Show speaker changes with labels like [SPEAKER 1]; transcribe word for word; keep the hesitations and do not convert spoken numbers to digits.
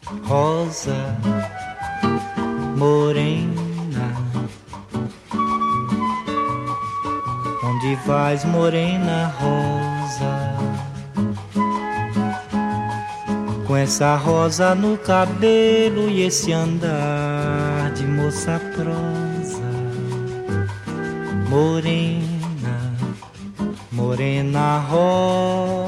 [SPEAKER 1] rosa morena, onde vais, morena rosa? Com essa rosa no cabelo e esse andar de moça prosa, morena, morena rosa.